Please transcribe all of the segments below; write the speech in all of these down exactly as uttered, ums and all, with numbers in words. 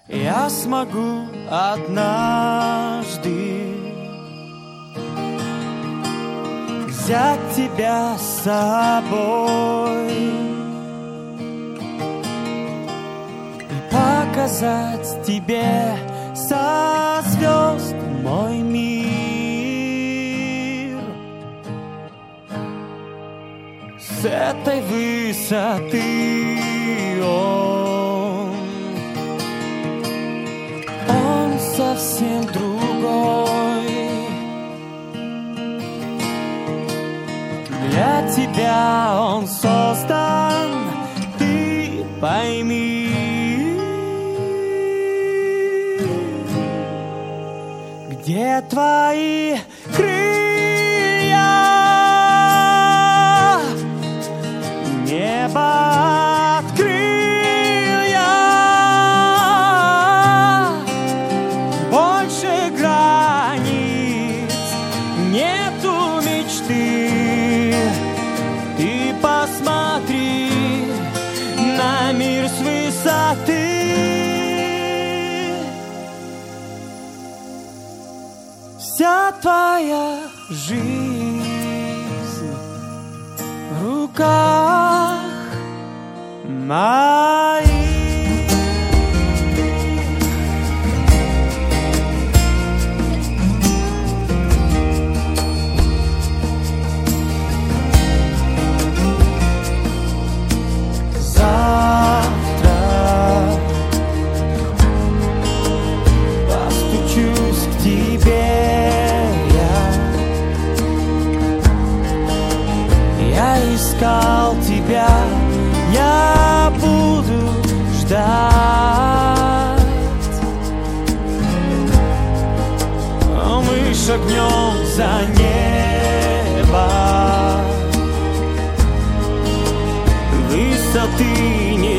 я смогу однажды взять тебя с собой и показать тебе со звезд мой мир. С этой высоты он, он совсем другой. Для тебя он создан, ты пойми. Где твои крылья? Небо открыл я. Больше границ нету мечты. Ты посмотри на мир с высоты. Вся твоя жизнь в руках моих. Завтра постучусь к тебе. Я искал тебя, я буду ждать. Мы шагнем за небо, высоты не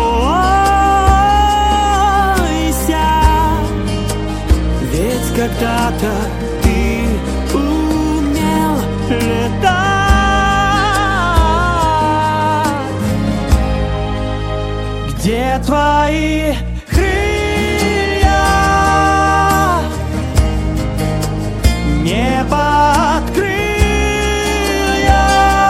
бойся, ведь когда-то ты умел летать. Где твои крылья? Небо открыл я.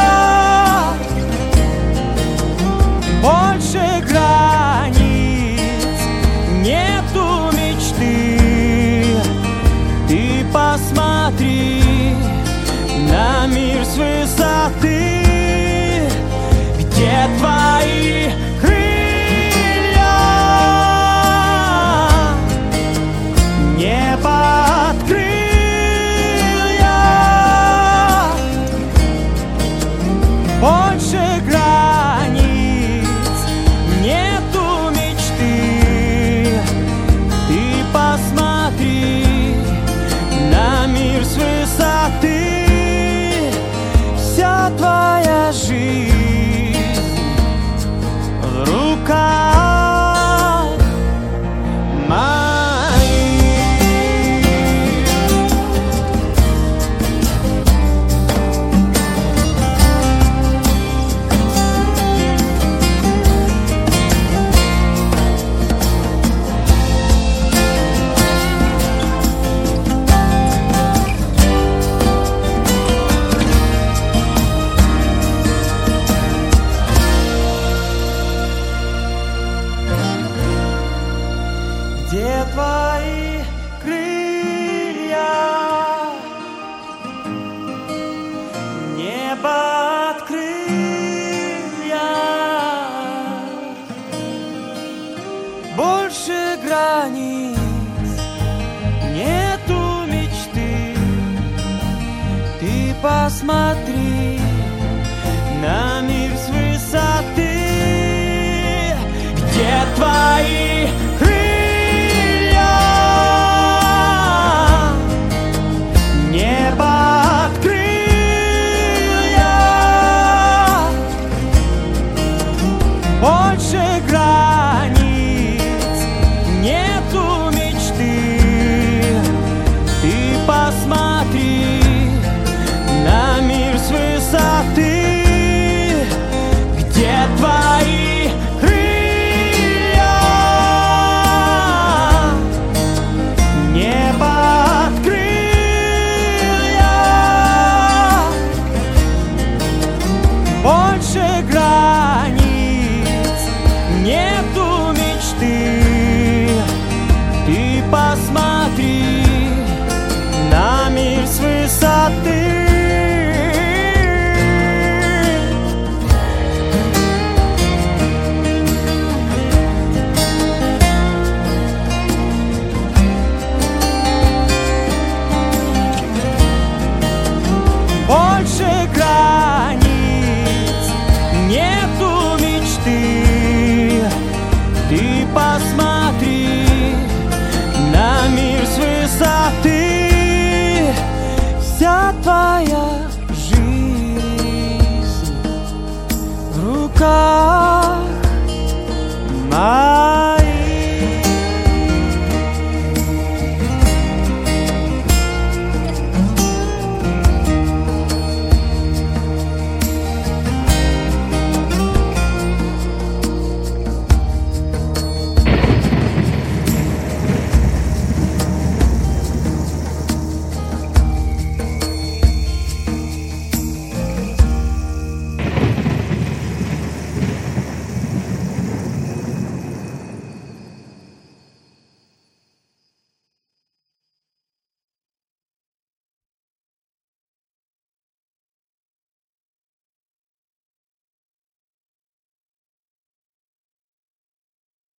Больше границ нету мечты. Ты посмотри на мир с высоты. Где твои крылья? Небо открыл я. Больше границ нету мечты. Ты посмотри на мир с высоты. Вся твоя жизнь в руках моих. Где твои крылья? Небо открыл я. Больше границ нету мечты. Ты посмотри на мир с высоты. Где твои крылья? Небо открыл я. Больше границ нету мечты. Ты посмотри на мир с высоты. Где твои крылья? посмотри на мир с высоты. Вся твоя жизнь в руках